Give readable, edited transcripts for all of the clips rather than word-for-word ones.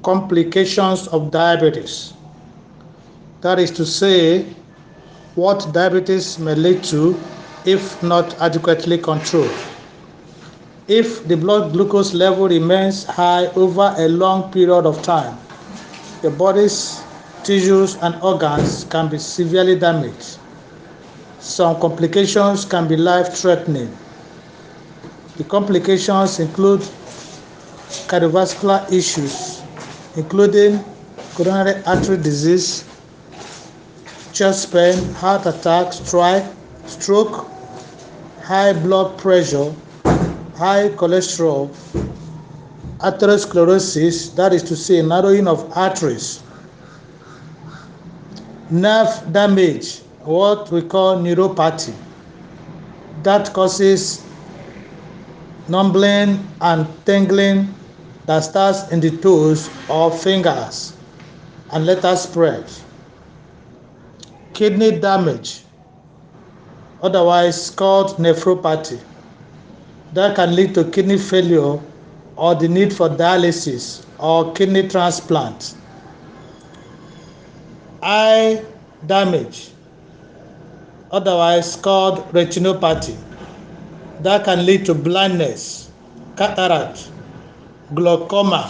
Complications of diabetes. That is to say, what diabetes may lead to if not adequately controlled. If the blood glucose level remains high over a long period of time, the body's tissues and organs can be severely damaged. Some complications can be life-threatening. The complications include cardiovascular issues, including coronary artery disease, chest pain, heart attack, stroke, high blood pressure, high cholesterol, atherosclerosis, that is to say, narrowing of arteries, nerve damage, what we call neuropathy, that causes numbing and tingling that starts in the toes or fingers and later spread. Kidney damage, otherwise called nephropathy, that can lead to kidney failure or the need for dialysis or kidney transplant. Eye damage, otherwise called retinopathy, that can lead to blindness, cataract, glaucoma.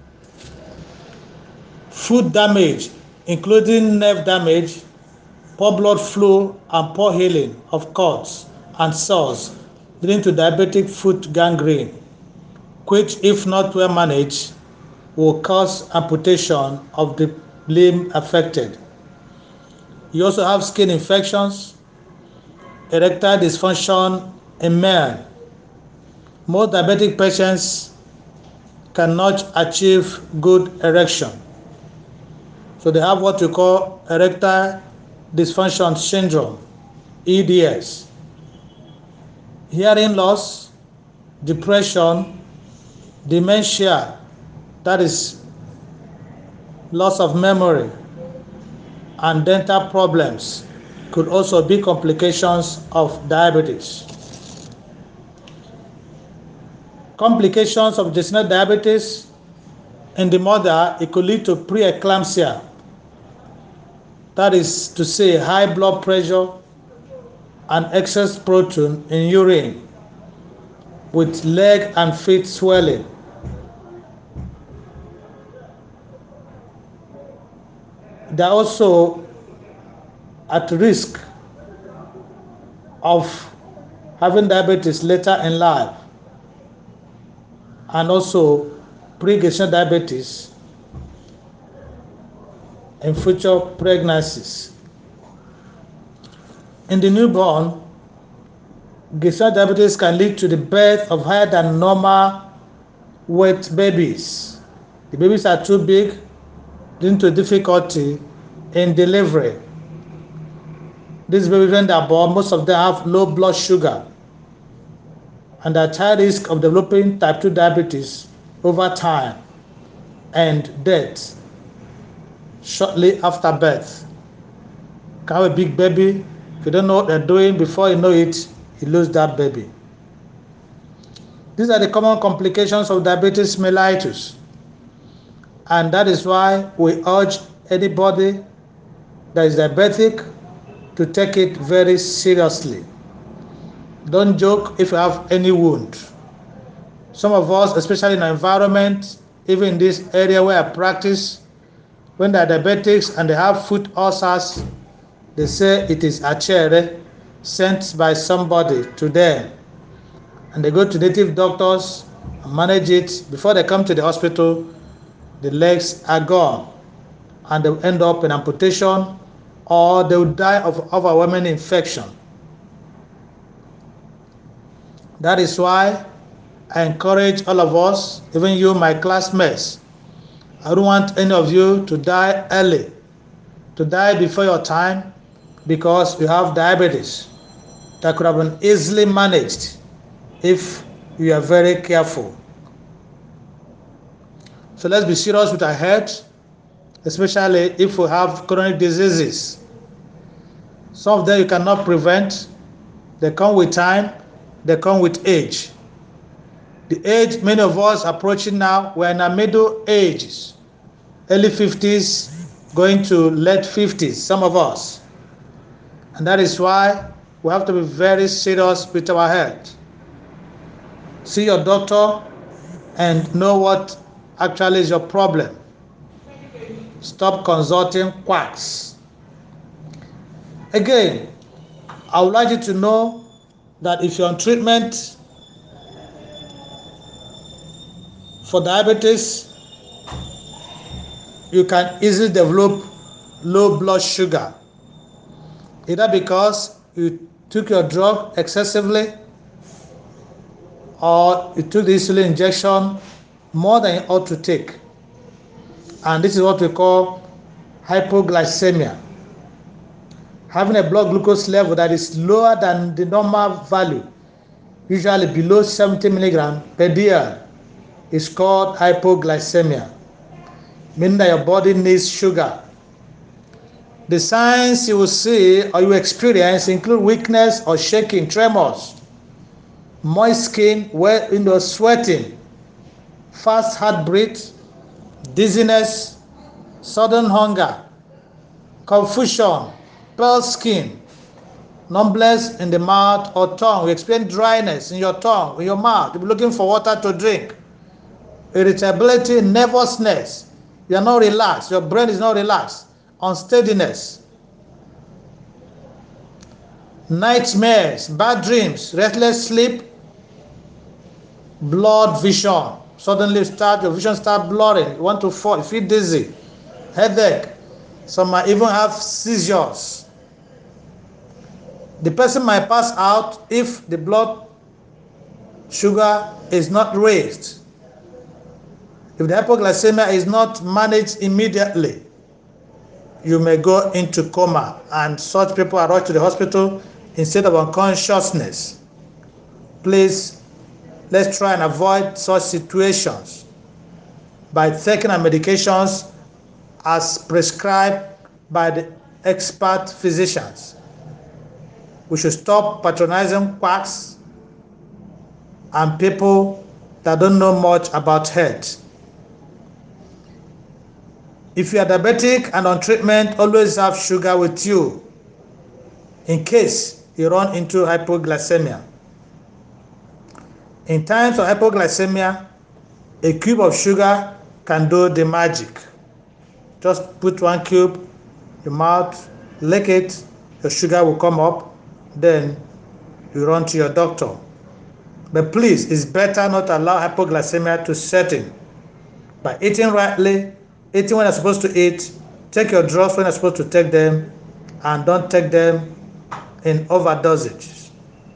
Food damage, including nerve damage, poor blood flow and poor healing of cuts and sores, leading to diabetic foot gangrene, which, if not well managed, will cause amputation of the limb affected. You also have skin infections, erectile dysfunction in men. Most diabetic patients cannot achieve good erection. So they have what we call erectile dysfunction syndrome, EDS. Hearing loss, depression, dementia, that is loss of memory, and dental problems could also be complications of diabetes. Complications of gestational diabetes in the mother, it could lead to preeclampsia, that is to say high blood pressure and excess protein in urine with leg and feet swelling. They are also at risk of having diabetes later in life and also pre-gestational diabetes in future pregnancies. In the newborn, gestational diabetes can lead to the birth of higher than normal weight babies. The babies are too big, leading to difficulty in delivery. These babies, when they are born, most of them have low blood sugar and are at high risk of developing type 2 diabetes over time and death shortly after birth. You can have a big baby, if you don't know what they're doing, before you know it, you lose that baby. These are the common complications of diabetes mellitus, and that is why we urge anybody that is diabetic to take it very seriously. Don't joke if you have any wound. Some of us, especially in our environment, even in this area where I practice, when they are diabetics and they have foot ulcers, they say it is a chair sent by somebody to them. And they go to native doctors and manage it. Before they come to the hospital, the legs are gone and they will end up in amputation or they will die of overwhelming infection. That is why I encourage all of us, even you, my classmates, I don't want any of you to die early, to die before your time because you have diabetes that could have been easily managed if you are very careful. So let's be serious with our health, especially if we have chronic diseases. Some of them you cannot prevent. They come with time, they come with age. The age many of us are approaching now, we're in our middle ages. early 50s, going to late 50s, some of us. And that is why we have to be very serious with our health. See your doctor and know what actually is your problem. Stop consulting quacks. Again, I would like you to know that if you're on treatment for diabetes, you can easily develop low blood sugar, either because you took your drug excessively or you took the insulin injection more than you ought to take. And this is what we call hypoglycemia. Having a blood glucose level that is lower than the normal value, usually below 70 milligrams per dl, is called hypoglycemia, meaning that your body needs sugar. The signs you will see or you experience include weakness or shaking, tremors, moist skin, sweating, fast heartbeat, dizziness, sudden hunger, confusion, pale skin, numbness in the mouth or tongue. You experience dryness in your tongue, in your mouth. You'll be looking for water to drink. Irritability, nervousness. You are not relaxed. Your brain is not relaxed. Unsteadiness. Nightmares, bad dreams, restless sleep, blurred vision. Suddenly your vision start blurring. You want to fall, you feel dizzy, headache. Some might even have seizures. The person might pass out if the blood sugar is not raised. If the hypoglycemia is not managed immediately, you may go into coma, and such people are rushed to the hospital instead of unconsciousness. Please, let's try and avoid such situations by taking our medications as prescribed by the expert physicians. We should stop patronizing quacks and people that don't know much about health. If you are diabetic and on treatment, always have sugar with you in case you run into hypoglycemia. In times of hypoglycemia, a cube of sugar can do the magic. Just put 1 cube, your mouth, lick it, your sugar will come up, then you run to your doctor. But please, it's better not to allow hypoglycemia to set in. By eating rightly, eating when you're supposed to eat, take your drugs when you're supposed to take them, and don't take them in overdosage.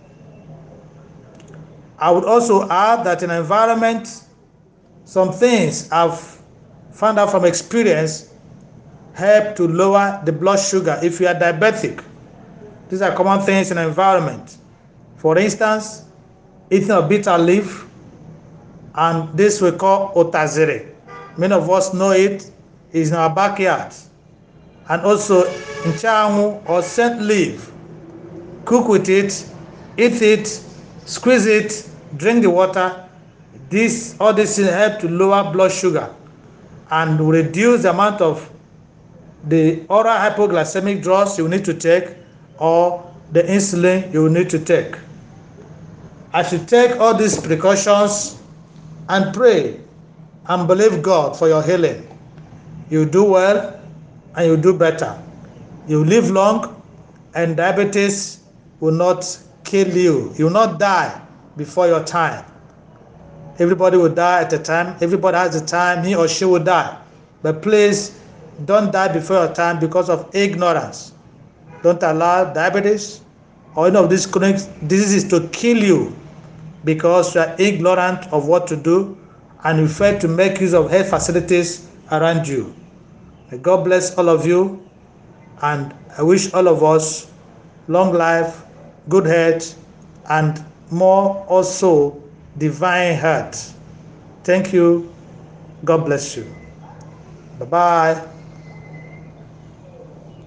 I would also add that in environment, some things I've found out from experience help to lower the blood sugar if you are diabetic. These are common things in environment. For instance, eating a bitter leaf, and this we call otazere. Many of us know it is in our backyard. And also nchamu or scent leaf. Cook with it, eat it, squeeze it, drink the water. All these things help to lower blood sugar and reduce the amount of the oral hypoglycemic drugs you need to take or the insulin you need to take. I should take all these precautions and pray and believe God for your healing. You do well and you do better. You live long and diabetes will not kill you. You will not die before your time. Everybody will die at a time. Everybody has a time he or she will die. But please don't die before your time because of ignorance. Don't allow diabetes or any of these chronic diseases to kill you because you are ignorant of what to do and you fail to make use of health facilities around you. May God bless all of you, and I wish all of us long life, good health, and more also divine health. Thank you. God bless you. Bye-bye.